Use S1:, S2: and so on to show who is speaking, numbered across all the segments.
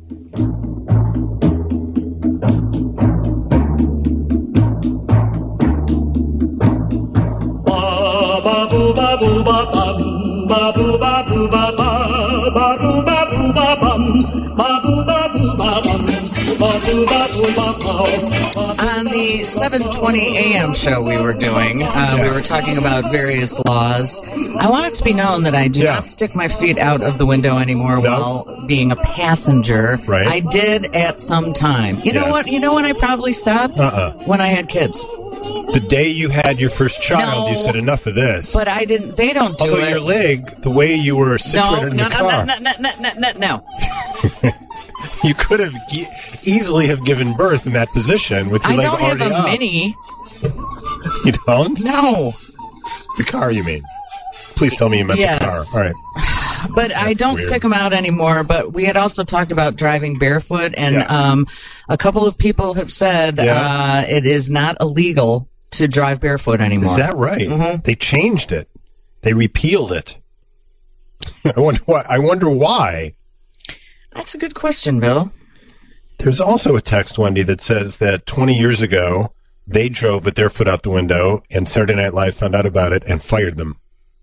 S1: On the 7:20 a.m. show we were doing, we were talking about various laws. I want it to be known that I do not stick my feet out of the window anymore while being a passenger.
S2: Right.
S1: I did at some time. You know what? You know when I probably stopped? When I had kids.
S2: The day you had your first child, you said enough of this.
S1: But I didn't. They don't do it.
S2: Although your leg, the way you were situated in the car.
S1: No.
S2: You could have easily have given birth in that position with your leg already up.
S1: I don't have a mini.
S2: You don't?
S1: No.
S2: The car, you mean? Please tell me you meant the car. All right.
S1: But I don't stick them out anymore. But we had also talked about driving barefoot, and a couple of people have said it is not illegal to drive barefoot anymore.
S2: Is that right?
S1: Mm-hmm.
S2: They changed it. They repealed it. I wonder why.
S1: That's a good question, Bill.
S2: There's also a text, Wendy, that says that 20 years ago, they drove with their foot out the window, and Saturday Night Live found out about it and fired them.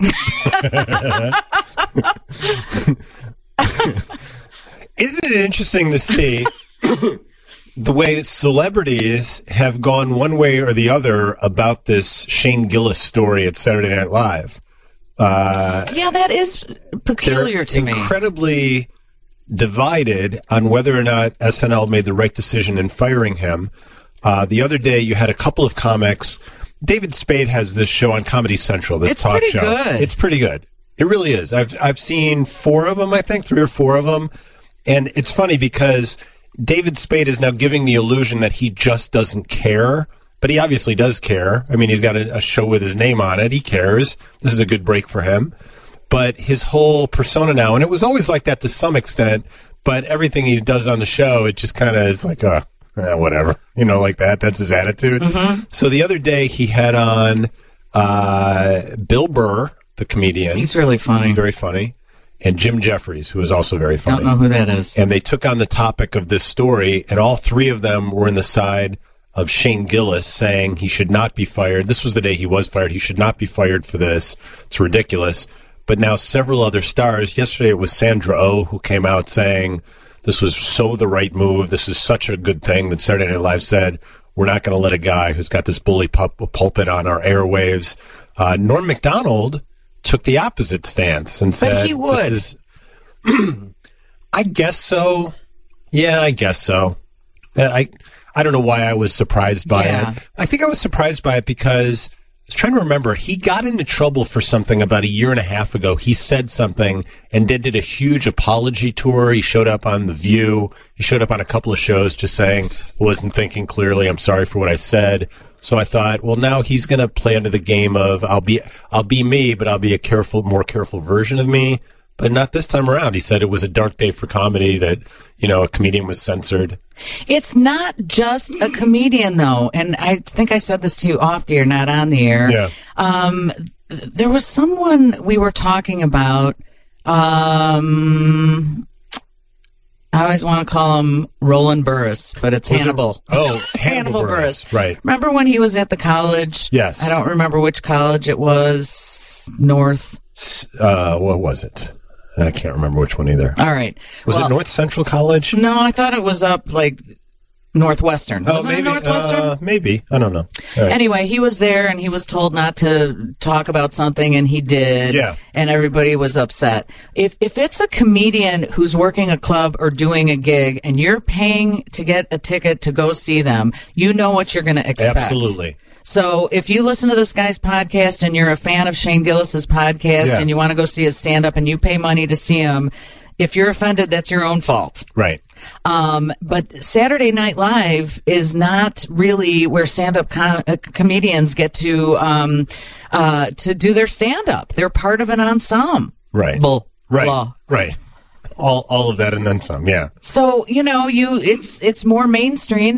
S2: Isn't it interesting to see the way celebrities have gone one way or the other about this Shane Gillis story at Saturday Night Live?
S1: That is peculiar to me.
S2: Incredibly divided on whether or not SNL made the right decision in firing him. The other day, you had a couple of comics. David Spade has this show on Comedy Central, this talk show.
S1: Good.
S2: It's pretty good. It really is. I've seen 4 of them, I think, 3 or 4 of them. And it's funny because David Spade is now giving the illusion that he just doesn't care. But he obviously does care. I mean, he's got a show with his name on it. He cares. This is a good break for him. But his whole persona now, and it was always like that to some extent, but everything he does on the show, it just kind of is like, whatever, like that. That's his attitude.
S1: Mm-hmm.
S2: So the other day he had on Bill Burr, the comedian.
S1: He's really funny.
S2: He's very funny. And Jim Jeffries, who is also very funny.
S1: Don't know who that is.
S2: And they took on the topic of this story, and all 3 of them were in the side of Shane Gillis, saying he should not be fired. This was the day he was fired. He should not be fired for this. It's ridiculous. But now several other stars. Yesterday it was Sandra Oh who came out saying this was so the right move. This is such a good thing that Saturday Night Live said, we're not going to let a guy who's got this bully pulpit on our airwaves. Norm Macdonald took the opposite stance and said,
S1: but he would.
S2: I guess so. Yeah, I guess so. I don't know why I was surprised by it. I think I was surprised by it because I was trying to remember. He got into trouble for something about 1.5 years ago. He said something and did a huge apology tour. He showed up on The View. He showed up on a couple of shows just saying, wasn't thinking clearly. I'm sorry for what I said. So I thought, well, now he's going to play under the game of I'll be me, but I'll be a more careful version of me. But not this time around. He said it was a dark day for comedy, that, a comedian was censored.
S1: It's not just a comedian, though. And I think I said this to you off the air, not on the air.
S2: Yeah.
S1: There was someone we were talking about. I always want to call him Roland Burris, but it's Hannibal.
S2: Hannibal Burris. Right.
S1: Remember when he was at the college?
S2: Yes.
S1: I don't remember which college it was. North.
S2: What was it? I can't remember which one either.
S1: All right.
S2: Was it North Central College?
S1: No, I thought it was up Northwestern.
S2: Oh,
S1: Wasn't it Northwestern?
S2: Maybe. I don't know. Right.
S1: Anyway, he was there and he was told not to talk about something, and he did.
S2: Yeah.
S1: And everybody was upset. If it's a comedian who's working a club or doing a gig and you're paying to get a ticket to go see them, you know what you're going to expect.
S2: Absolutely.
S1: So if you listen to this guy's podcast and you're a fan of Shane Gillis's podcast and you want to go see his stand-up and you pay money to see him, if you're offended, that's your own fault.
S2: Right.
S1: But Saturday Night Live is not really where stand-up comedians get to do their stand-up. They're part of an ensemble.
S2: Right. Right. all of that and then some. Yeah.
S1: So it's more mainstream,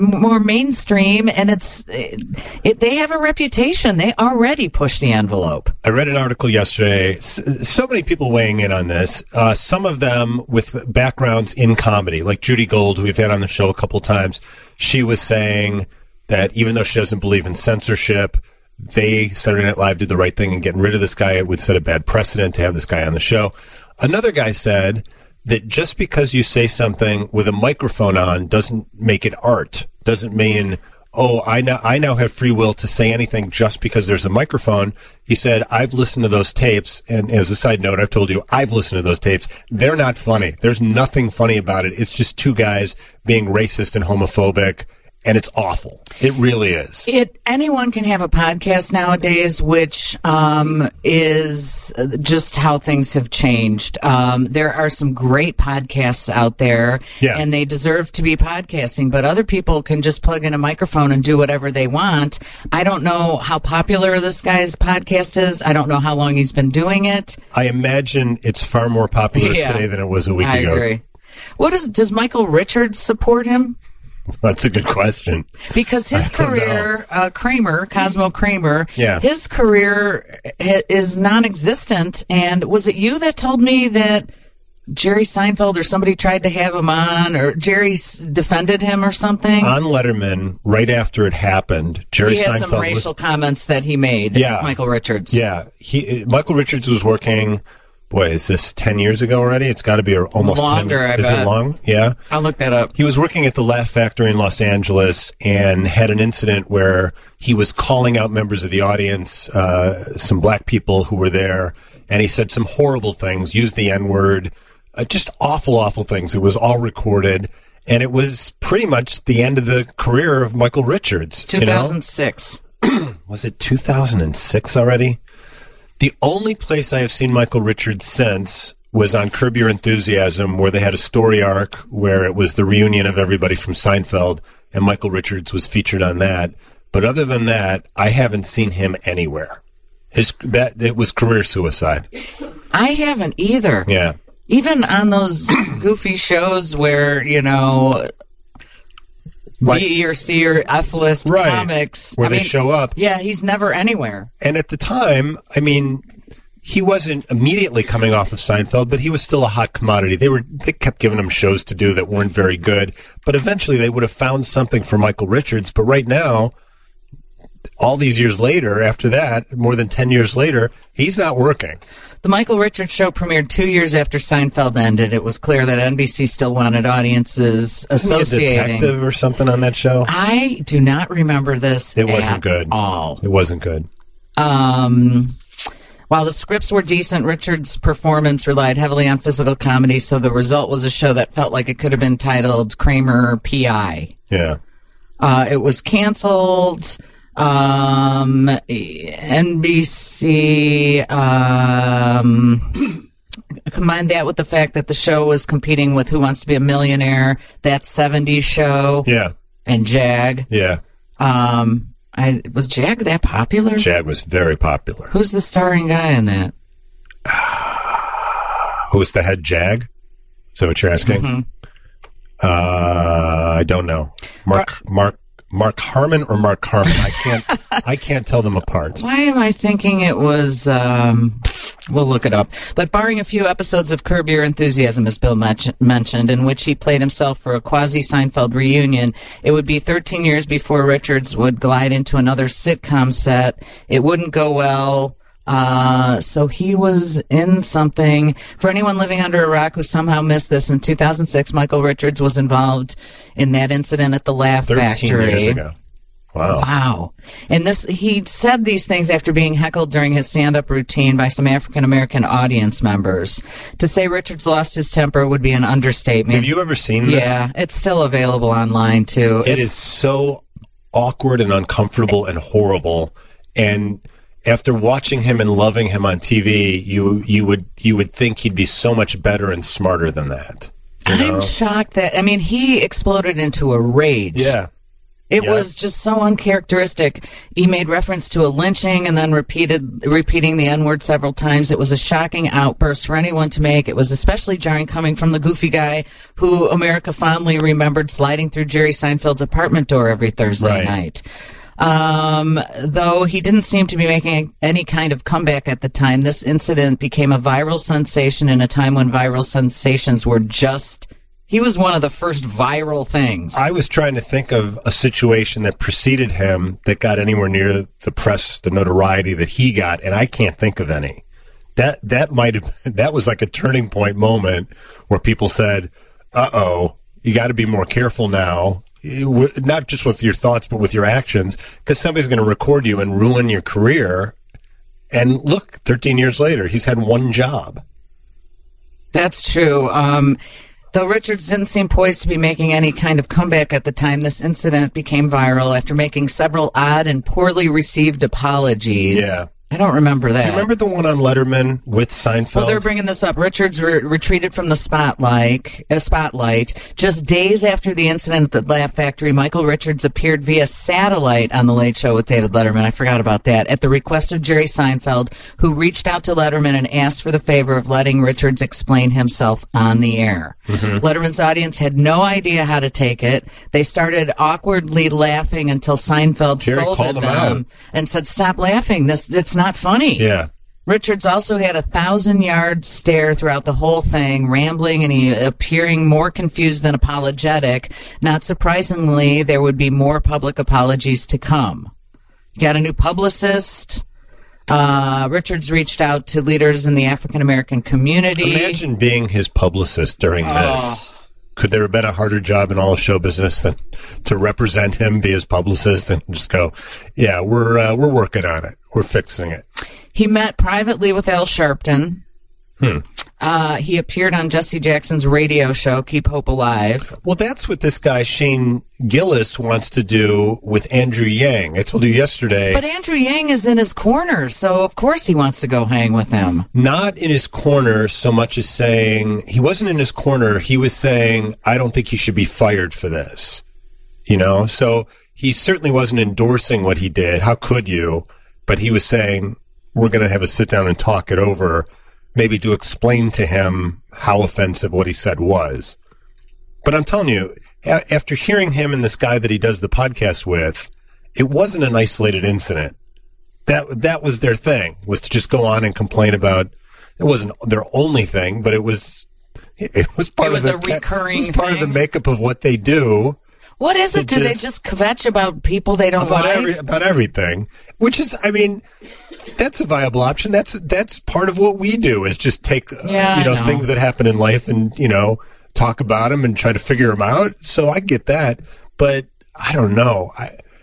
S1: and they have a reputation. They already push the envelope.
S2: I read an article yesterday. So many people weighing in on this. Some of them with backgrounds in comedy, like Judy Gold, who we've had on the show a couple times. She was saying that even though she doesn't believe in censorship, Saturday Night Live did the right thing in getting rid of this guy. It would set a bad precedent to have this guy on the show. Another guy said that just because you say something with a microphone on doesn't make it art. Doesn't mean, I now have free will to say anything just because there's a microphone. He said, I've listened to those tapes, and as a side note, I've told you, I've listened to those tapes. They're not funny. There's nothing funny about it. It's just two guys being racist and homophobic. And it's awful. It really is.
S1: Anyone can have a podcast nowadays, which is just how things have changed. There are some great podcasts out there, and they deserve to be podcasting, but other people can just plug in a microphone and do whatever they want. I don't know how popular this guy's podcast is. I don't know how long he's been doing it.
S2: I imagine it's far more popular today than it was a week ago.
S1: I agree. Does Michael Richards support him?
S2: That's a good question.
S1: Because his career, Cosmo Kramer,
S2: Yeah.
S1: his career is non-existent. And was it you that told me that Jerry Seinfeld or somebody tried to have him on, or Jerry defended him or something?
S2: On Letterman, right after it happened, Jerry
S1: Seinfeld... He had
S2: some
S1: racial comments that he made, Michael Richards.
S2: Yeah. Michael Richards was working... Boy, is this 10 years ago already? It's got to be almost
S1: longer,
S2: 10 years.
S1: I bet.
S2: Is it long? Yeah.
S1: I'll look that up.
S2: He was working at the Laugh Factory in Los Angeles and had an incident where he was calling out members of the audience, some black people who were there, and he said some horrible things, used the N-word, just awful, awful things. It was all recorded, and it was pretty much the end of the career of Michael Richards.
S1: 2006.
S2: Was it 2006 already? The only place I have seen Michael Richards since was on Curb Your Enthusiasm, where they had a story arc where it was the reunion of everybody from Seinfeld, and Michael Richards was featured on that. But other than that, I haven't seen him anywhere. It was career suicide.
S1: I haven't either.
S2: Yeah.
S1: Even on those goofy shows where,
S2: like
S1: B or C or F list comics.
S2: Where they show up.
S1: Yeah, he's never anywhere.
S2: And at the time, he wasn't immediately coming off of Seinfeld, but he was still a hot commodity. They kept giving him shows to do that weren't very good, but eventually they would have found something for Michael Richards. But right now, all these years later, after that, more than 10 years later, he's not working.
S1: The Michael Richards show premiered 2 years after Seinfeld ended. It was clear that NBC still wanted audiendes associating.
S2: A detective or something on that show?
S1: I do not remember this.
S2: It wasn't good.
S1: All.
S2: It wasn't good.
S1: While the scripts were decent, Richards' performance relied heavily on physical comedy, so the result was a show that felt like it could have been titled Kramer P.I.
S2: Yeah.
S1: It was canceled. NBC combined that with the fact that the show was competing with Who Wants to Be a Millionaire, that 70s show, and Jag.
S2: Yeah.
S1: Was Jag that popular?
S2: Jag was very popular.
S1: Who's the starring guy in that?
S2: Who's the head Jag? Is that what you're asking?
S1: Mm-hmm.
S2: I don't know. Mark Harmon or Mark Harmon? I can't tell them apart.
S1: Why am I thinking it was, we'll look it up. But barring a few episodes of Curb Your Enthusiasm, as Bill mentioned, in which he played himself for a quasi-Seinfeld reunion, it would be 13 years before Richards would glide into another sitcom set. It wouldn't go well. So he was in something. For anyone living under a rock who somehow missed this, in 2006, Michael Richards was involved in that incident at the Laugh Factory.
S2: 13 years ago.
S1: Wow. And he said these things after being heckled during his stand-up routine by some African-American audience members. To say Richards lost his temper would be an understatement.
S2: Have you ever seen this?
S1: Yeah, it's still available online, too.
S2: It is so awkward and uncomfortable and horrible. And after watching him and loving him on TV, you would think he'd be so much better and smarter than that.
S1: I'm shocked that, he exploded into a rage.
S2: Yeah.
S1: It was just so uncharacteristic. He made reference to a lynching and then repeating the N-word several times. It was a shocking outburst for anyone to make. It was especially jarring coming from the goofy guy who America fondly remembered sliding through Jerry Seinfeld's apartment door every Thursday night. Though he didn't seem to be making any kind of comeback at the time, this incident became a viral sensation in a time when viral sensations were he was one of the first viral things.
S2: I was trying to think of a situation that preceded him that got anywhere near the press, the notoriety that he got, and I can't think of any. That was like a turning point moment where people said, "Uh-oh, you got to be more careful now." Not just with your thoughts, but with your actions, because somebody's going to record you and ruin your career. And look, 13 years later, he's had one job.
S1: That's true. Though Richards didn't seem poised to be making any kind of comeback at the time, this incident became viral after making several odd and poorly received apologies.
S2: Yeah.
S1: I don't remember that.
S2: Do you remember the one on Letterman with Seinfeld?
S1: Well, they're bringing this up. Richards retreated from the spotlight. Just days after the incident at the Laugh Factory, Michael Richards appeared via satellite on The Late Show with David Letterman. I forgot about that. At the request of Jerry Seinfeld, who reached out to Letterman and asked for the favor of letting Richards explain himself on the air. Mm-hmm. Letterman's audience had no idea how to take it. They started awkwardly laughing until Seinfeld scolded them and said, "Stop laughing. It's not funny."
S2: Yeah.
S1: Richards also had a 1,000-yard stare throughout the whole thing, rambling and he appearing more confused than apologetic. Not surprisingly, there would be more public apologies to come. He got a new publicist. Richards reached out to leaders in the African-American community.
S2: Imagine being his publicist during this. Could there have been a harder job in all of show business than to represent him, be his publicist, and just go, "Yeah, we're working on it. We're fixing it."
S1: He met privately with Al Sharpton. He appeared on Jesse Jackson's radio show, Keep Hope Alive.
S2: Well, that's what this guy, Shane Gillis, wants to do with Andrew Yang. I told you yesterday.
S1: But Andrew Yang is in his corner, so of course he wants to go hang with him.
S2: Not in his corner so much as saying, he wasn't in his corner, he was saying, "I don't think he should be fired for this." You know? So he certainly wasn't endorsing what he did. How could you? But he was saying, we're going to have a sit down and talk it over, maybe to explain to him how offensive what he said was. But I'm telling you, after hearing him and this guy that he does the podcast with, it wasn't an isolated incident. That was their thing, was to just go on and complain about. It wasn't their only thing, but it was part of the makeup of what they do.
S1: What is it? Do they just kvetch about people they don't like?
S2: About everything, which is, I mean, that's a viable option. That's part of what we do, is just take things that happen in life and talk about them and try to figure them out. So I get that, but I don't know.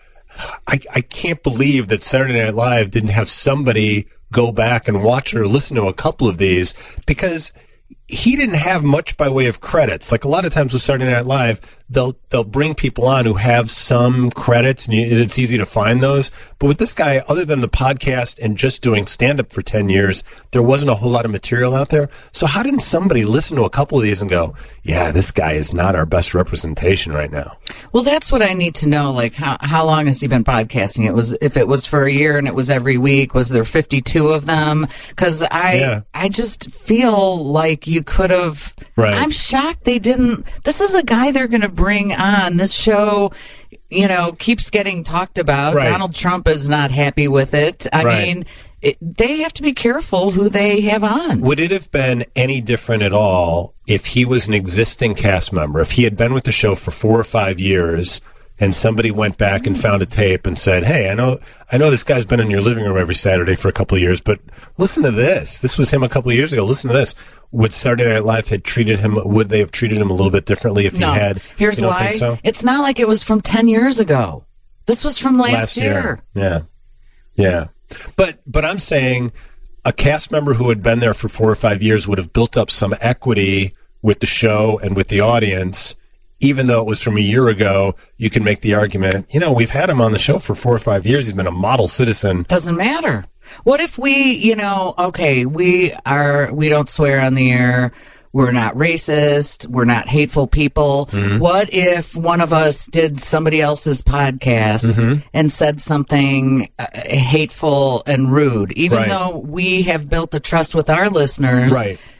S2: I can't believe that Saturday Night Live didn't have somebody go back and watch or listen to a couple of these, because he didn't have much by way of credits. Like a lot of times with Saturday Night Live, they'll bring people on who have some credits, and it's easy to find those. But with this guy, other than the podcast and just doing stand-up for 10 years, there wasn't a whole lot of material out there. So how didn't somebody listen to a couple of these and go, "Yeah, this guy is not our best representation right now"?
S1: Well, that's what I need to know. Like, how long has he been podcasting? If it was for a year and it was every week, was there 52 of them? Because I just feel like you could have. Right. I'm shocked they didn't. This is a guy they're going to bring on. This show, keeps getting talked about. Right. Donald Trump is not happy with it. I mean, they have to be careful who they have on.
S2: Would it have been any different at all if he was an existing cast member, if he had been with the show for 4 or 5 years, and somebody went back and found a tape and said, "Hey, I know this guy's been in your living room every Saturday for a couple of years, but listen to this. This was him a couple of years ago. Listen to this." Would Saturday Night Live would they have treated him a little bit differently if he had?
S1: Here's why.
S2: Think so?
S1: It's not like it was from 10 years ago. This was from last year.
S2: Yeah. Yeah. But I'm saying a cast member who had been there for 4 or 5 years would have built up some equity with the show and with the audience. Even though it was from a year ago, you can make the argument, we've had him on the show for 4 or 5 years. He's been a model citizen.
S1: Doesn't matter. What if we, we don't swear on the air. we're not racist, we're not hateful people. Mm-hmm. What if one of us did somebody else's podcast and said something hateful and rude? Even though we have built a trust with our listeners,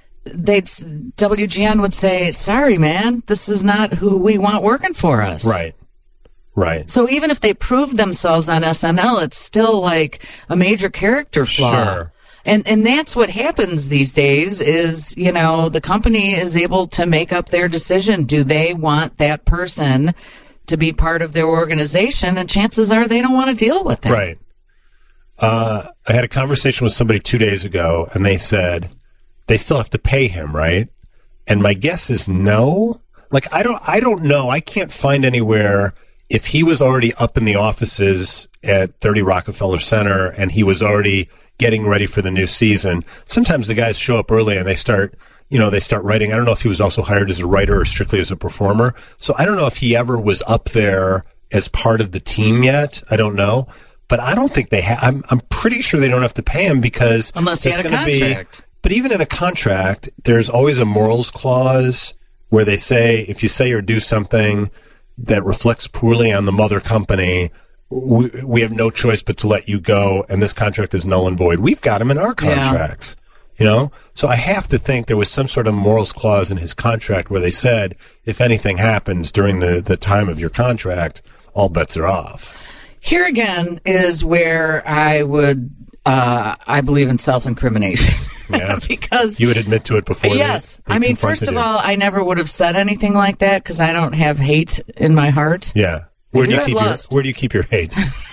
S1: WGN would say, sorry, man, this is not who we want working for us.
S2: Right.
S1: So even if they prove themselves on SNL, it's still like a major character flaw.
S2: Sure.
S1: And that's what happens these days is, you know, the company is able to make up their decision. Do they want that person to be part of their organization? And chances are they don't want to deal with it.
S2: Right. I had a conversation with somebody 2 days ago, and they said they still have to pay him, right? And my guess is no. Like, I don't know. I can't find anywhere if he was already up in the offices at 30 Rockefeller Center and he was already getting ready for the new season. Sometimes the guys show up early and they start writing. I don't know if he was also hired as a writer or strictly as a performer. So I don't know if he ever was up there as part of the team yet. I don't know. But I don't think they have. I'm pretty sure they don't have to pay him because
S1: unless he had a contract.
S2: But even in a contract, there's always a morals clause where they say if you say or do something that reflects poorly on the mother company, we have no choice but to let you go, and this contract is null and void. We've got him in our contracts, you know? So I have to think there was some sort of morals clause in his contract where they said, if anything happens during the time of your contract, all bets are off.
S1: Here again is where I would, I believe in self-incrimination.
S2: Yeah,
S1: because
S2: you would admit to it before.
S1: Yes,
S2: they
S1: I mean, first of all, I never would have said anything like that because I don't have hate in my heart.
S2: Yeah, where do you keep your hate?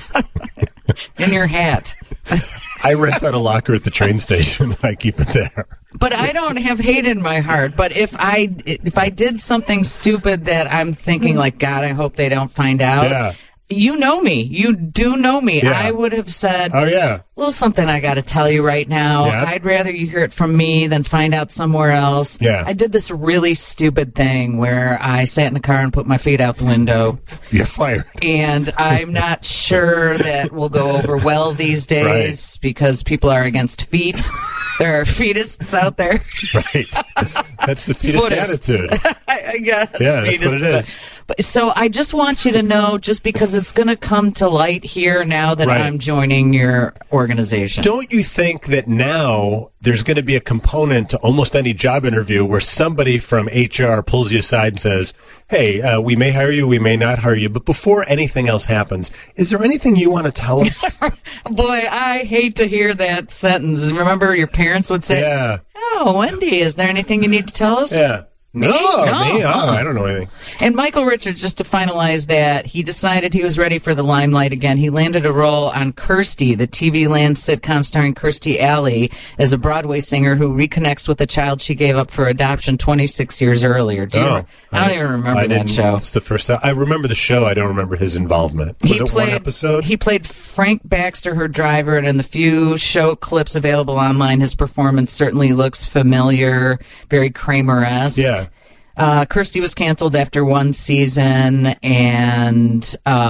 S1: In your hat.
S2: I rent out a locker at the train station and I keep it there.
S1: But I don't have hate in my heart. But if I did something stupid that I'm thinking like, God, I hope they don't find out.
S2: Yeah.
S1: You know me. You do know me.
S2: Yeah.
S1: I would have said,
S2: oh, yeah.
S1: Well, something I got to tell you right now.
S2: Yeah.
S1: I'd rather you hear it from me than find out somewhere else.
S2: Yeah.
S1: I did this really stupid thing where I sat in the car and put my feet out the window.
S2: You're fired.
S1: And I'm not sure that will go over well these days because people are against feet. There are fetusts out there.
S2: Right. That's the fetus attitude.
S1: I guess.
S2: Yeah, that's what it is.
S1: So I just want you to know, just because it's going to come to light here now that I'm joining your organization.
S2: Don't you think that now there's going to be a component to almost any job interview where somebody from HR pulls you aside and says, hey, we may hire you, we may not hire you, but before anything else happens, is there anything you want to tell us?
S1: Boy, I hate to hear that sentence. Remember your parents would say, oh, Wendy, is there anything you need to tell us?
S2: Yeah.
S1: Me?
S2: I don't know anything.
S1: And Michael Richards, just to finalize that, he decided he was ready for the limelight again. He landed a role on Kirstie, the TV Land sitcom starring Kirstie Alley as a Broadway singer who reconnects with a child she gave up for adoption 26 years earlier. I don't even remember that show.
S2: It's the first time. I remember the show. I don't remember his involvement. Was it one episode?
S1: He played Frank Baxter, her driver, and in the few show clips available online, his performance certainly looks familiar, very Kramer-esque.
S2: Yeah.
S1: Kirstie was canceled after one season, and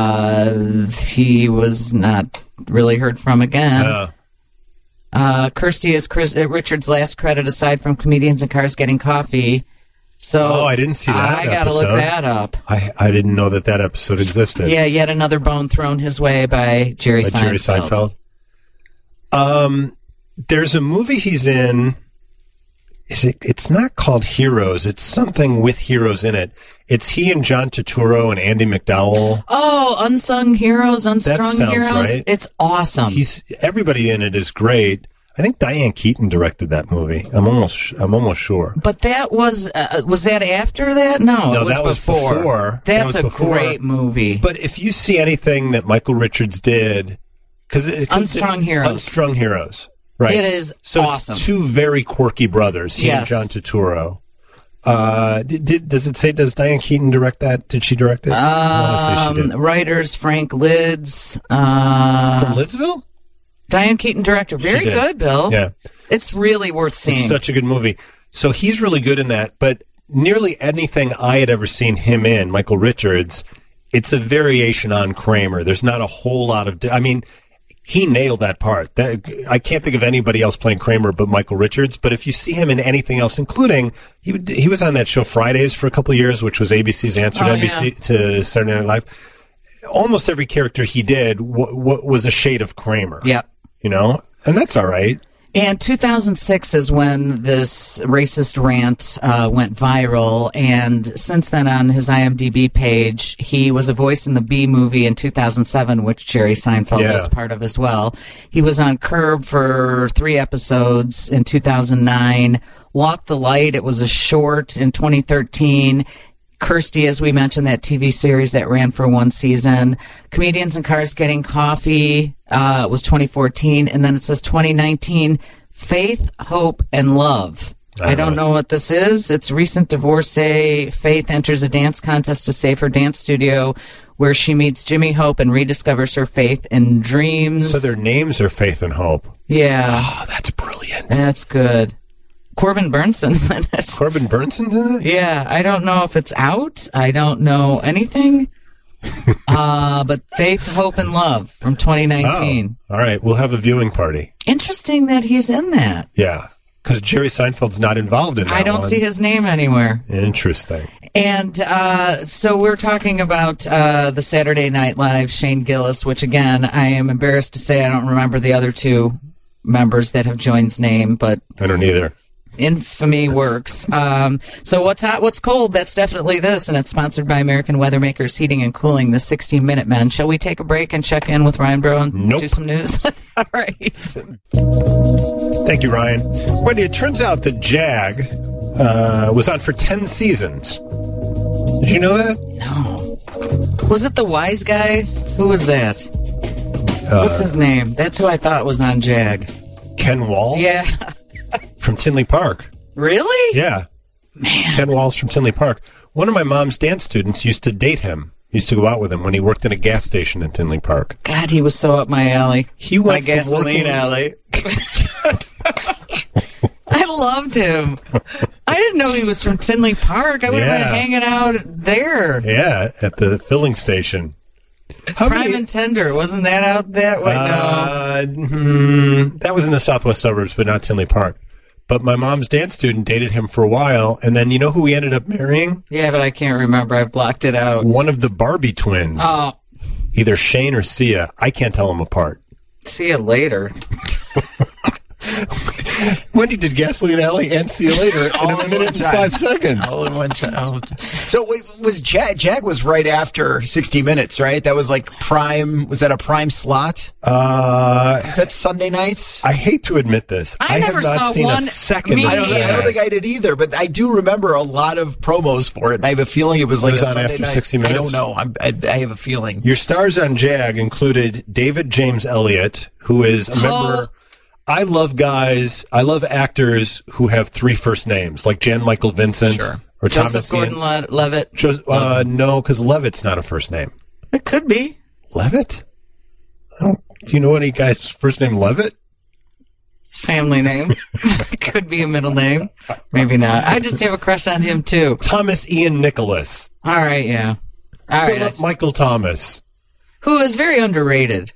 S1: he was not really heard from again. Kirstie is Richard's last credit aside from Comedians in Cars Getting Coffee. So
S2: I didn't see that.
S1: I got to look that up.
S2: I didn't know that episode existed.
S1: Yeah, yet another bone thrown his way by Jerry Seinfeld.
S2: There's a movie he's in. It's not called Heroes. It's something with heroes in it. It's he and John Turturro and Andy McDowell.
S1: Oh, Unsung Heroes, Unstrung Heroes.
S2: Right.
S1: It's awesome.
S2: Everybody in it is great. I think Diane Keaton directed that movie. I'm almost sure.
S1: But that was that after that? No, it was
S2: that was before.
S1: That's a great movie.
S2: But if you see anything that Michael Richards did,
S1: Unstrung
S2: Heroes. Right.
S1: It is awesome.
S2: It's two very quirky brothers, he and John Turturro. Does Diane Keaton direct that? Did she direct it? I want to say she did.
S1: Writers, Frank Lids.
S2: From Lidsville?
S1: Diane Keaton director. Very good, Bill.
S2: Yeah.
S1: It's really worth seeing.
S2: It's such a good movie. So he's really good in that, but nearly anything I had ever seen him in, Michael Richards, it's a variation on Kramer. There's not a whole lot of... he nailed that part. I can't think of anybody else playing Kramer but Michael Richards. But if you see him in anything else, including he was on that show Fridays for a couple of years, which was ABC's answer to NBC to Saturday Night Live. Almost every character he did was a shade of Kramer.
S1: Yep.
S2: You know, and that's all right.
S1: And 2006 is when this racist rant went viral, and since then on his IMDb page, he was a voice in the Bee Movie in 2007, which Jerry Seinfeld was part of as well. He was on Curb for 3 episodes in 2009. Walk the Light, it was a short in 2013. Kirstie, as we mentioned, that TV series that ran for 1 season. Comedians in Cars Getting Coffee was 2014. And then it says 2019, Faith, Hope, and Love. I don't know what this is. It's recent divorcee Faith enters a dance contest to save her dance studio, where she meets Jimmy Hope and rediscovers her faith in dreams.
S2: So their names are Faith and Hope.
S1: Yeah.
S2: Oh, that's brilliant.
S1: That's good. Corbin Burnson's in it.
S2: Corbin Burnson's in it?
S1: Yeah, I don't know if it's out. I don't know anything. But Faith, Hope, and Love from 2019.
S2: Oh, all right, we'll have a viewing party.
S1: Interesting that he's in that.
S2: Yeah, because Jerry Seinfeld's not involved in that
S1: I don't see his name anywhere.
S2: Interesting.
S1: And so we're talking about the Saturday Night Live Shane Gillis, which, again, I am embarrassed to say I don't remember the other 2 members that have joined's name, but
S2: I don't either.
S1: Infamy works. So what's hot, what's cold? That's definitely this, and it's sponsored by American Weathermakers Heating and Cooling, the 60-Minute Men. Shall we take a break and check in with Ryan Bro and do some news? All right.
S2: Thank you, Ryan. Wendy, it turns out that Jag was on for 10 seasons. Did you know that?
S1: No. Was it the wise guy? Who was that? What's his name? That's who I thought was on Jag.
S2: Ken Wall?
S1: Yeah.
S2: From Tinley Park.
S1: Really?
S2: Yeah.
S1: Man.
S2: Ken Wall's from Tinley Park. One of my mom's dance students used to date him. Used to go out with him when he worked in a gas station in Tinley Park.
S1: God, he was so up my alley.
S2: He went
S1: my gasoline alley. I loved him. I didn't know he was from Tinley Park. I would have been hanging out there.
S2: Yeah, at the filling station.
S1: Prime and Tender, wasn't that out that way?
S2: No. That was in the southwest suburbs, but not Tinley Park. But my mom's dance student dated him for a while, and then you know who he ended up marrying?
S1: Yeah, but I can't remember. I've blocked it out.
S2: One of the Barbie twins.
S1: Oh.
S2: Either Shane or Sia. I can't tell them apart.
S1: See you later.
S2: Wendy did Gasoline Alley and See You Later in a minute and 5 seconds.
S3: All in one time. So wait, was Jag was right after 60 Minutes, right? That was like prime. Was that a prime slot? Is that Sunday nights?
S2: I hate to admit this.
S1: I
S2: have
S1: never
S2: not
S1: saw
S2: seen
S1: one.
S2: a second of
S3: I don't think I did either, but I do remember a lot of promos for it. And I have a feeling it was like
S2: on
S3: Sunday
S2: after
S3: night.
S2: 60 Minutes?
S3: I don't know. I have a feeling.
S2: Your stars on Jag included David James Elliott, who is a member. I love actors who have 3 first names, like Jan Michael Vincent or
S1: Joseph Gordon-Levitt.
S2: No, because Levitt's not a first name.
S1: It could be.
S2: Levitt? Do you know any guy's first name Levitt?
S1: It's a family name. It could be a middle name. Maybe not. I just have a crush on him, too.
S2: Thomas Ian Nicholas.
S1: All right, yeah. All
S2: Philip
S1: right.
S2: Michael Thomas.
S1: Who is very underrated.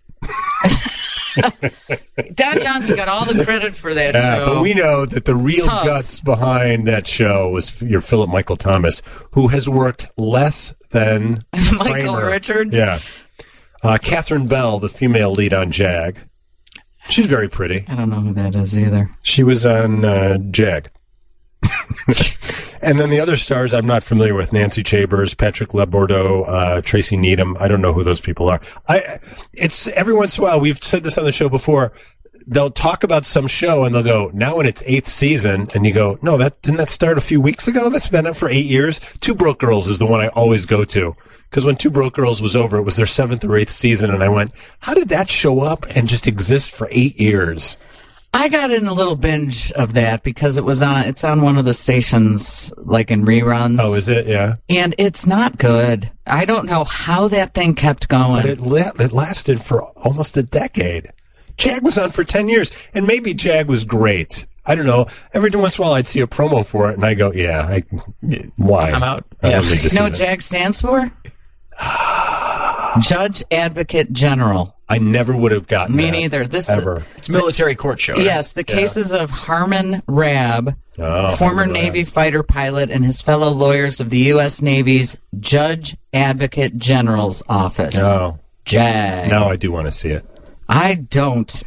S1: Don Johnson got all the credit for that show.
S2: But we know that the real guts behind that show was your Philip Michael Thomas, who has worked less than
S1: Michael
S2: Kramer.
S1: Richards.
S2: Yeah. Catherine Bell, the female lead on Jag. She's very pretty.
S1: I don't know who that is either.
S2: She was on Jag. And then the other stars I'm not familiar with: Nancy Chambers, Patrick LeBourdeau, Tracy Needham. I don't know who those people are. It's every once in a while, we've said this on the show before, they'll talk about some show and they'll go, now in its 8th season, and you go, no, didn't that start a few weeks ago? That's been up for 8 years. Two Broke Girls is the one I always go to, because when Two Broke Girls was over, it was their 7th or 8th season, and I went, how did that show up and just exist for 8 years?
S1: I got in a little binge of that because it's on one of the stations, like in reruns.
S2: Oh, is it? Yeah.
S1: And it's not good. I don't know how that thing kept going.
S2: But it lasted for almost a decade. Jag was on for 10 years, and maybe Jag was great. I don't know. Every once in a while, I'd see a promo for it, and I go, why?
S3: I'm out.
S2: I don't need to
S1: You know
S2: see
S1: what
S2: that.
S1: Jag stands for? Judge Advocate General.
S2: I never would have gotten
S1: Me
S2: that.
S1: neither.
S2: Ever.
S3: It's a military court show. Right?
S1: Yes, the cases of Harmon Rabb, former
S2: Harmon
S1: Navy
S2: Rabb.
S1: fighter pilot, and his fellow lawyers of the U.S. Navy's Judge Advocate General's office.
S2: Oh.
S1: JAG.
S2: Now I do want to see it.
S1: I don't.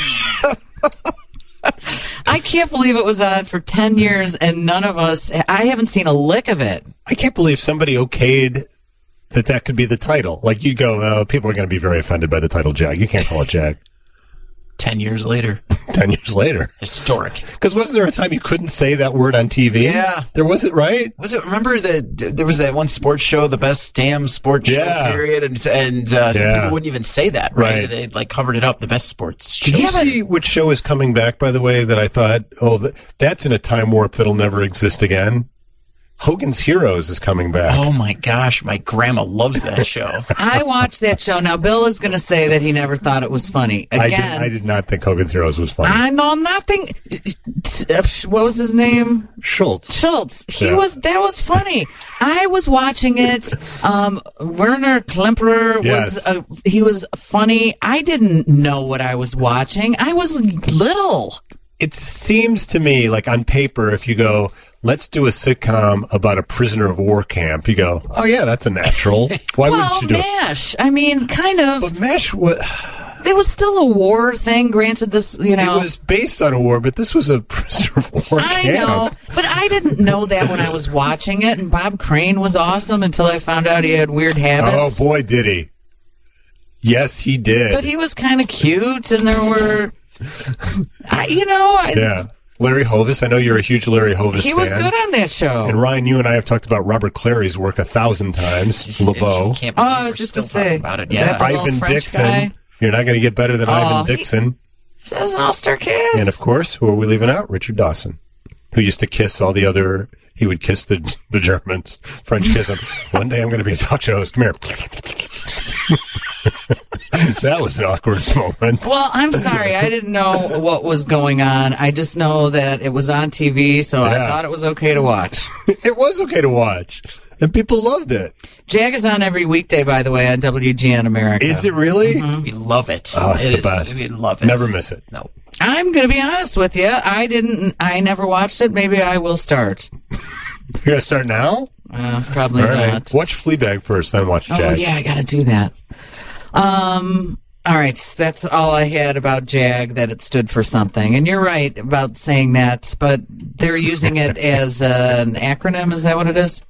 S1: I can't believe it was on for 10 years and none of us, I haven't seen a lick of it.
S2: I can't believe somebody okayed that could be the title. Like, you go, people are going to be very offended by the title JAG. You can't call it JAG.
S3: 10 years later.
S2: 10 years later.
S3: Historic.
S2: Because wasn't there a time you couldn't say that word on TV?
S3: Yeah.
S2: There was it, right?
S3: Was it? Remember there was that one sports show, the best damn sports show period, and some people wouldn't even say that, right? They like covered it up, the best sports show.
S2: Did you see which show is coming back, by the way, that I thought, that's in a time warp that'll never exist again? Hogan's Heroes is coming back.
S3: Oh my gosh, my grandma loves that show.
S1: I watched that show. Now, Bill is going to say that he never thought it was funny. Again,
S2: I did not think Hogan's Heroes was funny.
S1: I know nothing. What was his name?
S2: Schultz.
S1: That was funny. I was watching it. Werner Klemperer he was funny. I didn't know what I was watching. I was little.
S2: It seems to me like on paper, if you go, let's do a sitcom about a prisoner of war camp, you go, oh yeah, that's a natural. Why wouldn't you do
S1: MASH. I mean, kind of.
S2: But MASH was...
S1: There was still a war thing, granted this,
S2: It was based on a war, but this was a prisoner of war camp.
S1: I know, but I didn't know that when I was watching it, and Bob Crane was awesome until I found out he had weird habits.
S2: Oh boy, did he. Yes, he did.
S1: But he was kind of cute, and there were...
S2: Yeah. Larry Hovis, I know you're a huge Larry Hovis fan.
S1: He was good on that show.
S2: And Ryan, you and I have talked about Robert Clary's work 1,000 times. LeBeau.
S1: I was just going to say.
S3: About it.
S1: Yeah.
S2: Ivan Dixon.
S1: Guy?
S2: You're not going to get better than Ivan Dixon.
S1: Says an all-star cast.
S2: And of course, who are we leaving out? Richard Dawson, who used to kiss all the other... He would kiss the Germans. French kiss them. One day I'm going to be a talk show host. Come here. That was an awkward moment.
S1: Well, I'm sorry. I didn't know what was going on. I just know that it was on TV, so I thought it was okay to watch.
S2: It was okay to watch. And people loved it.
S1: JAG is on every weekday, by the way, on WGN America.
S2: Is it really?
S3: Mm-hmm. We love it.
S2: Oh, it's the best.
S3: We love it.
S2: Never miss it.
S3: No.
S1: I'm going to be honest with you. I never watched it. Maybe I will start.
S2: You're going to start now?
S1: Probably not.
S2: Watch Fleabag first, then watch JAG.
S1: Oh, yeah, I got to do that. All right, that's all I had about JAG, that it stood for something. And you're right about saying that, but they're using it as an acronym. Is that what it is?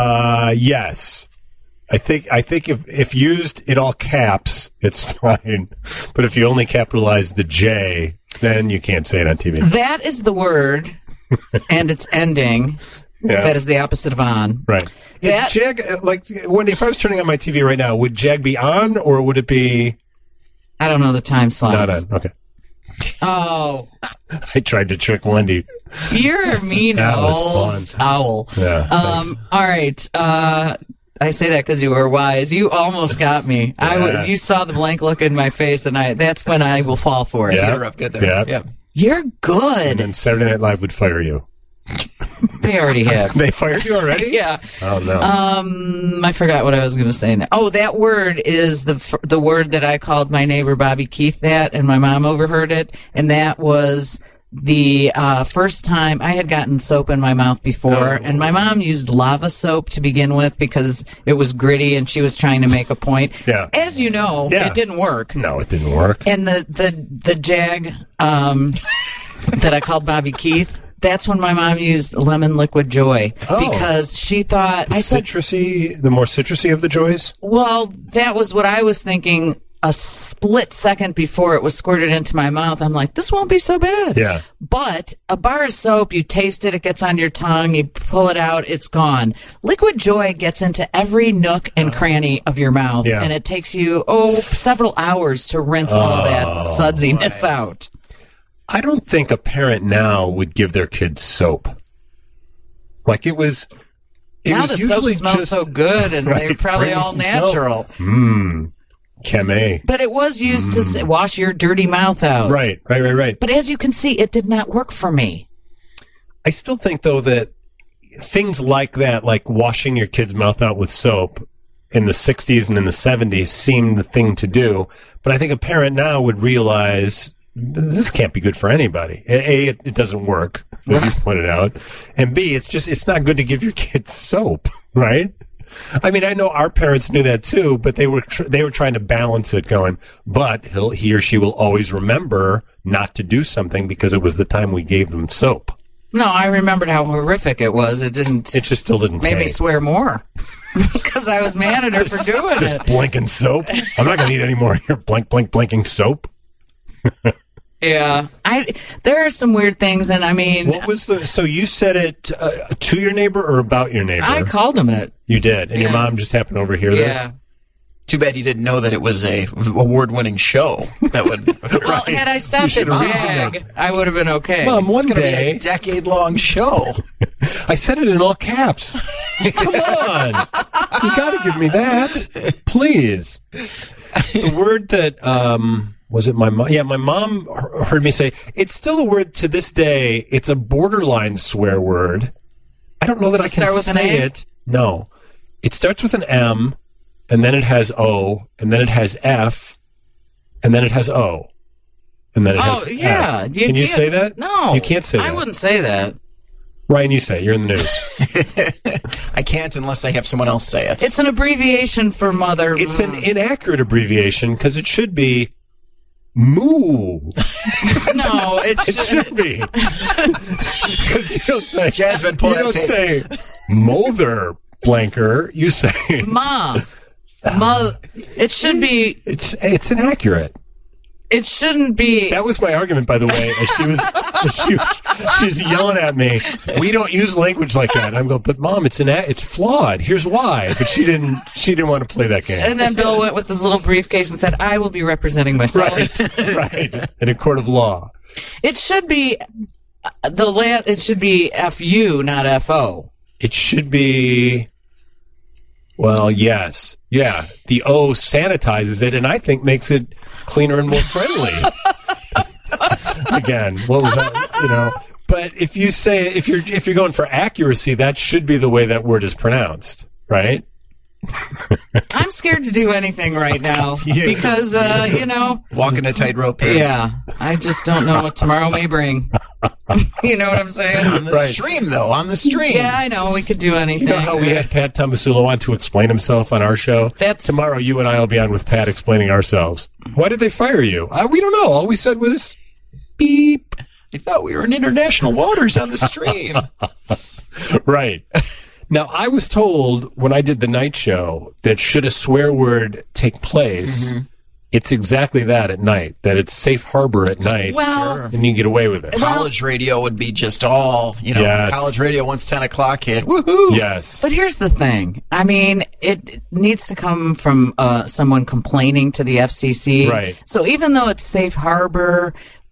S2: Yes. I think if used in all caps, it's fine. But if you only capitalize the J, then you can't say it on TV.
S1: That is the word, and it's ending. Yeah. That is the opposite of on.
S2: Right. Is JAG, like, Wendy, if I was turning on my TV right now, would JAG be on, or would it be...
S1: I don't know the time slot.
S2: Not on. Okay.
S1: Oh.
S2: I tried to trick Wendy.
S1: You're a mean old owl.
S2: Yeah.
S1: All right. I say that because you were wise. You almost got me.
S2: Yeah.
S1: You saw the blank look in my face, and that's when I will fall for it.
S3: Yeah. You're up good there.
S2: Yeah.
S1: You're good.
S2: And then Saturday Night Live would fire you.
S1: They already have.
S2: They fired you already?
S1: Yeah.
S2: Oh, no.
S1: I forgot what I was going to say now. Oh, that word is the word that I called my neighbor Bobby Keith that, and my mom overheard it, and that was the first time I had gotten soap in my mouth before, and my mom used lava soap to begin with because it was gritty and she was trying to make a point.
S2: Yeah.
S1: As you know, it didn't work.
S2: No, it didn't work.
S1: And the JAG that I called Bobby Keith, that's when my mom used lemon liquid joy because she thought
S2: the more citrusy of the joys.
S1: Well, that was what I was thinking. A split second before it was squirted into my mouth, I'm like, this won't be so bad.
S2: Yeah.
S1: But a bar of soap, you taste it, it gets on your tongue, you pull it out, it's gone. Liquid joy gets into every nook and cranny of your mouth, and it takes you several hours to rinse all that sudsiness out.
S2: I don't think a parent now would give their kids soap. Like it was
S1: now the soap smells so good, and they're probably all natural.
S2: Cheme.
S1: But it was used to wash your dirty mouth out.
S2: Right.
S1: But as you can see, it did not work for me.
S2: I still think, though, that things like that, like washing your kid's mouth out with soap, in the 60s and in the 70s seemed the thing to do. But I think a parent now would realize this can't be good for anybody. A, it doesn't work, as you pointed out. And B, it's not good to give your kids soap, right? I mean, I know our parents knew that too, but they were trying to balance it going, but he or she will always remember not to do something because it was the time we gave them soap.
S1: No, I remembered how horrific it was. It just still didn't make me swear more. Because I was mad at her for doing it.
S2: This blinking soap. I'm not going to eat any more of your blinking soap.
S1: Yeah. There are some weird things, and I mean...
S2: So you said it to your neighbor or about your neighbor?
S1: I called him it.
S2: You did, and your mom just happened to overhear this?
S3: Too bad you didn't know that it was a award-winning show. That would.
S1: Well, had I stopped at Jag, I would have been okay.
S2: Mom, one day,
S3: be a decade-long show.
S2: I said it in all caps. Come on, you got to give me that, please. The word that was it my mom? Yeah, my mom heard me say it's still a word to this day. It's a borderline swear word. I don't know that I can say it. No, it starts with an M. And then it has O, and then it has F, and then it has O, and then it has F. Can you say that?
S1: No.
S2: You can't say that.
S1: I wouldn't say that.
S2: Ryan, you say it. You're in the news.
S3: I can't unless I have someone else say it.
S1: It's an abbreviation for mother.
S2: It's an inaccurate abbreviation because it should be moo.
S1: No, it
S2: should be. Because you don't say...
S3: Jasmine, pull that tape.
S2: You don't say mother blanker. You say...
S1: Ma. It should be.
S2: It's inaccurate.
S1: It shouldn't be.
S2: That was my argument, by the way. As she was yelling at me. We don't use language like that. And I'm going, but Mom, it's flawed. Here's why. But she didn't want to play that game.
S1: And then Bill went with his little briefcase and said, "I will be representing myself."
S2: Right. In a court of law.
S1: It should be It should be FU, not FO.
S2: It should be. Well, yes. Yeah. The O sanitizes it and I think makes it cleaner and more friendly. Again, what was that? But if you say, if you're going for accuracy, that should be the way that word is pronounced, right?
S1: I'm scared to do anything right now because,
S3: walking a tightrope.
S1: Yeah. I just don't know what tomorrow may bring. You know what I'm saying?
S3: On the stream, though. On the stream.
S1: Yeah, I know. We could do anything.
S2: You know how we had Pat Tomasulo on to explain himself on our show? Tomorrow, you and I will be on with Pat explaining ourselves. Why did they fire you? We don't know. All we said was, beep.
S3: I thought we were in international waters on the stream.
S2: Right. Now, I was told when I did the night show that should a swear word take place, it's exactly that at night, that it's safe harbor at night, and you get away with it.
S3: College radio would be just all, college radio once 10 o'clock hit.
S2: Woohoo! Yes.
S1: But here's the thing. I mean, it needs to come from someone complaining to the FCC.
S2: Right.
S1: So even though it's safe harbor,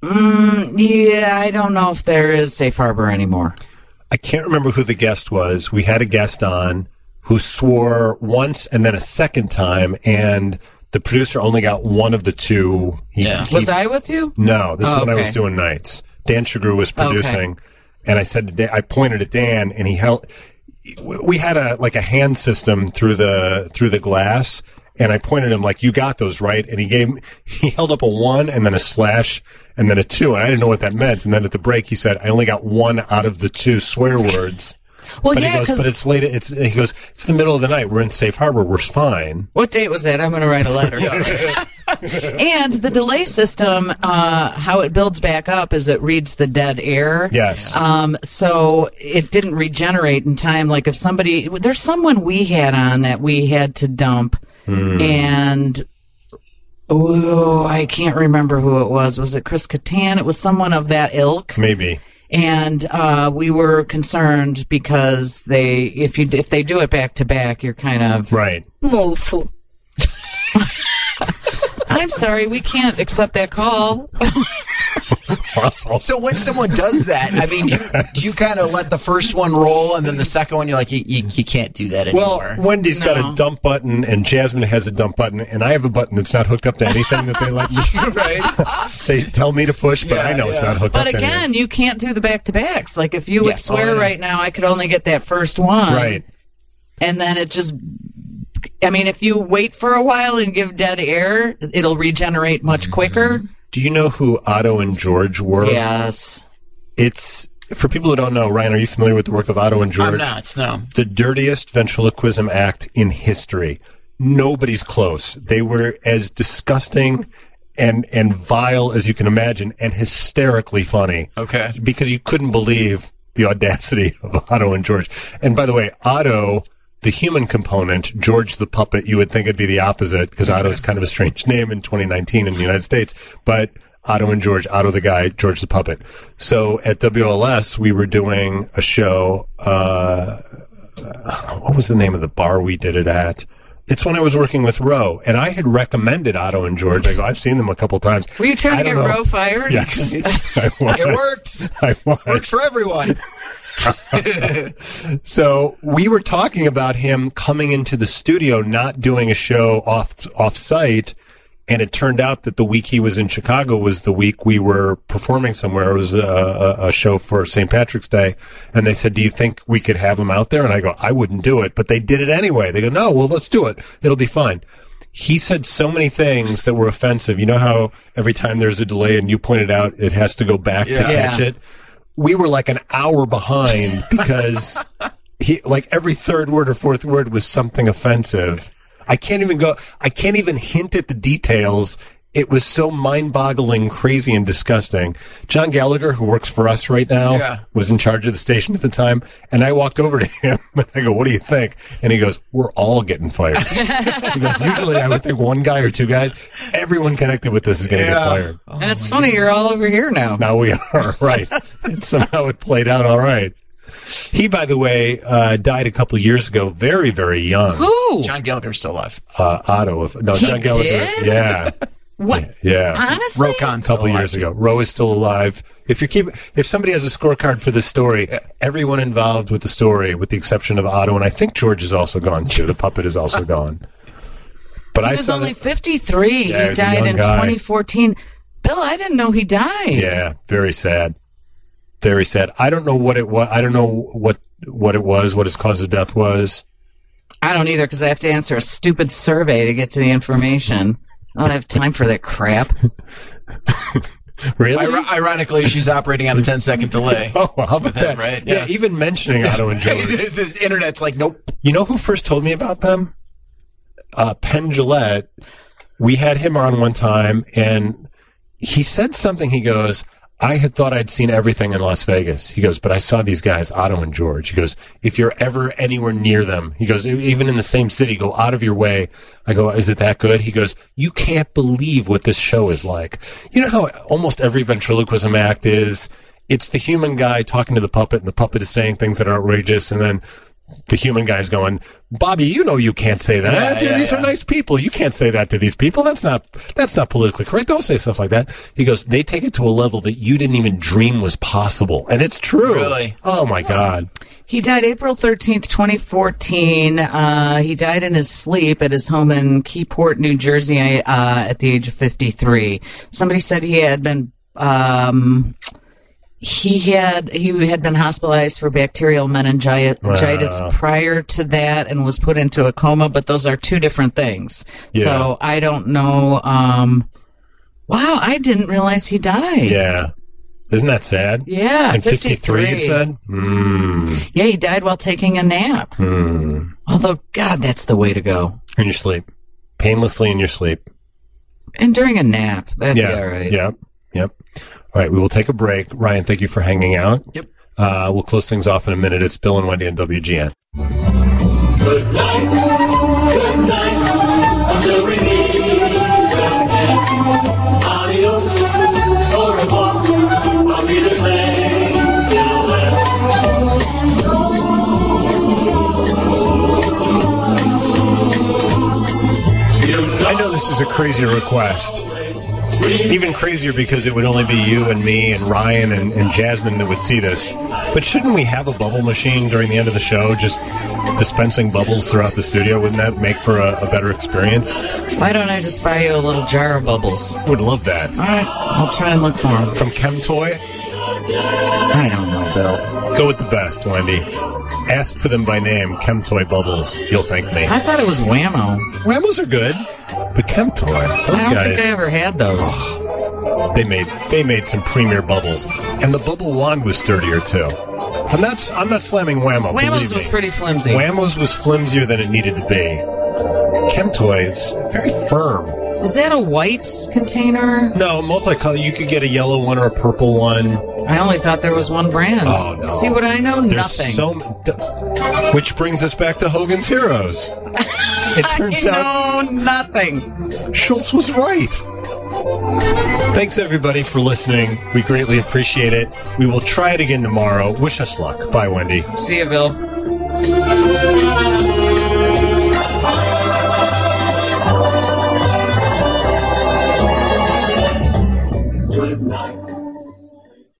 S1: I don't know if there is safe harbor anymore.
S2: I can't remember who the guest was. We had a guest on who swore once and then a second time, and the producer only got one of the two.
S1: Was I with you?
S2: No, this is when I was doing nights. Dan Chagru was producing, and I said to Dan, I pointed at Dan, and he held. We had a hand system through the glass, and I pointed at him like, "You got those, right?" And he held up a 1 and then a slash and then a 2, and I didn't know what that meant. And then at the break, he said, "I only got 1 out of the 2 swear words."
S1: Well,
S2: but he goes, but it's late. He goes, it's the middle of the night. We're in safe harbor. We're fine.
S1: What date was that? I'm going to write a letter. And the delay system, how it builds back up is it reads the dead air.
S2: Yes.
S1: So it didn't regenerate in time. Like if there's someone we had on that we had to dump, and I can't remember who it was. Was it Chris Kattan? It was someone of that ilk.
S2: Maybe.
S1: And we were concerned because if they do it back to back, you're kind of
S2: right.
S1: Mofo. I'm sorry, we can't accept that call.
S3: So when someone does that, I mean, do you kind of let the first one roll, and then the second one you're like, you can't do that anymore?
S2: Well, Wendy's got a dump button, and Jasmine has a dump button, and I have a button that's not hooked up to anything that they let me.
S3: Right.
S2: They tell me to push, but I know it's not hooked up to anything.
S1: But again, you can't do the back-to-backs. Like if you would swear right now, I could only get that first one.
S2: Right.
S1: And then it just I mean, if you wait for a while and give dead air, it'll regenerate much quicker.
S2: Do you know who Otto and George were?
S1: Yes.
S2: It's, for people who don't know, Ryan, are you familiar with the work of Otto and George?
S3: I'm not, no.
S2: The dirtiest ventriloquism act in history. Nobody's close. They were as disgusting and vile as you can imagine, and hysterically funny.
S3: Okay.
S2: Because you couldn't believe the audacity of Otto and George. And by the way, Otto, the human component, George the puppet, you would think it'd be the opposite, because Otto is kind of a strange name in 2019 in the United States. But Otto and George, Otto the guy, George the puppet. So at WLS, we were doing a show. What was the name of the bar we did it at? It's when I was working with Roe, and I had recommended Otto and George. I go, I've seen them a couple times.
S1: Were you trying to get Roe fired?
S2: Yes, I was.
S3: It worked.
S2: I was.
S3: Worked for everyone.
S2: So we were talking about him coming into the studio, not doing a show off-site, and it turned out that the week he was in Chicago was the week we were performing somewhere. It was a show for St. Patrick's Day, and they said, do you think we could have him out there? And I go, I wouldn't do it, but they did it anyway. They go, no, well, let's do it. It'll be fine. He said so many things that were offensive. You know how every time there's a delay and you pointed out it has to go back to catch it? We were like an hour behind because he, like, every third word or fourth word was something offensive. I can't even hint at the details. It was so mind-boggling, crazy, and disgusting. John Gallagher, who works for us right now, was in charge of the station at the time, and I walked over to him, and I go, what do you think? And he goes, we're all getting fired. He goes, usually I would think one guy or two guys. Everyone connected with this is going to get fired.
S1: That's funny. You're all over here now.
S2: Now we are, right. And somehow it played out all right. He, by the way, died a couple of years ago, very, very young.
S1: Who?
S3: John Gallagher's still alive.
S2: Otto. John Gallagher.
S1: Did?
S2: Yeah.
S1: What?
S2: Yeah.
S1: Honestly?
S3: Roe Khan's
S2: A couple years ago. Roe is still alive. If somebody has a scorecard for this story, everyone involved with the story, with the exception of Otto, and I think George is also gone too. The puppet is also gone. But
S1: he was only 53.
S2: Yeah,
S1: he died in 2014. Bill, I didn't know he died.
S2: Yeah, very sad. Very sad. I don't know what it was. I don't know what it was, what his cause of death was.
S1: I don't either, because I have to answer a stupid survey to get to the information. I don't have time for that crap.
S2: Really?
S3: Ironically, she's operating on a 10-second delay.
S2: Oh, well, how about that?
S3: Right?
S2: Yeah, even mentioning Otto and George.
S3: The internet's like, nope.
S2: You know who first told me about them? Penn Jillette. We had him on one time, and he said something. He goes, I had thought I'd seen everything in Las Vegas. He goes, but I saw these guys, Otto and George. He goes, if you're ever anywhere near them, he goes, even in the same city, go out of your way. I go, is it that good? He goes, you can't believe what this show is like. You know how almost every ventriloquism act is? It's the human guy talking to the puppet, and the puppet is saying things that are outrageous, and then the human guy's going, Bobby, you know you can't say that. These are nice people. You can't say that to these people. That's not politically correct. Don't say stuff like that. He goes, they take it to a level that you didn't even dream was possible. And it's true.
S3: Really?
S2: Oh, my God.
S1: He died April 13th, 2014. He died in his sleep at his home in Keyport, New Jersey, at the age of 53. Somebody said he had been... He had been hospitalized for bacterial meningitis prior to that and was put into a coma, but those are two different things. Yeah. So I don't know. Wow, I didn't realize he died.
S2: Yeah. Isn't that sad?
S1: Yeah.
S2: And 53, you said?
S1: Yeah, he died while taking a nap. Although, God, that's the way to go.
S2: In your sleep. Painlessly in your sleep.
S1: And during a nap. That'd be all right.
S2: Yep. All right, we will take a break. Ryan, thank you for hanging out.
S3: Yep.
S2: We'll close things off in a minute. It's Bill and Wendy on WGN.
S4: Good night, until we meet again. Adios, au revoir, I'll be the same till then.
S2: I know this is a crazy request. Even crazier because it would only be you and me and Ryan and Jasmine that would see this. But shouldn't we have a bubble machine during the end of the show, just dispensing bubbles throughout the studio? Wouldn't that make for a better experience?
S1: Why don't I just buy you a little jar of bubbles?
S2: Would love that.
S1: All right, I'll try and look for them.
S2: From Chemtoy?
S1: I don't know, Bill.
S2: Go with the best, Wendy. ask for them by name, Chemtoy Bubbles. You'll thank me.
S1: I thought it was Whammo.
S2: Whammos are good, but Chemtoy, those
S1: I don't
S2: guys.
S1: think I ever had those.
S2: They made some premier bubbles, and the bubble wand was sturdier too. I'm not slamming Whammo.
S1: Whammo's was pretty flimsy.
S2: Whammo's was flimsier than it needed to be. Chemtoy is very firm.
S1: Is that a white container?
S2: No, multicolor. You could get a yellow one or a purple one.
S1: I only thought there was one brand.
S2: Oh, no.
S1: See what I know?
S2: There's
S1: Nothing.
S2: Which brings us back to Hogan's Heroes. It turns out
S1: I know nothing.
S2: Schultz was right. Thanks, everybody, for listening. We greatly appreciate it. We will try it again tomorrow. Wish us luck. Bye, Wendy.
S1: See you, Bill.
S4: Good night.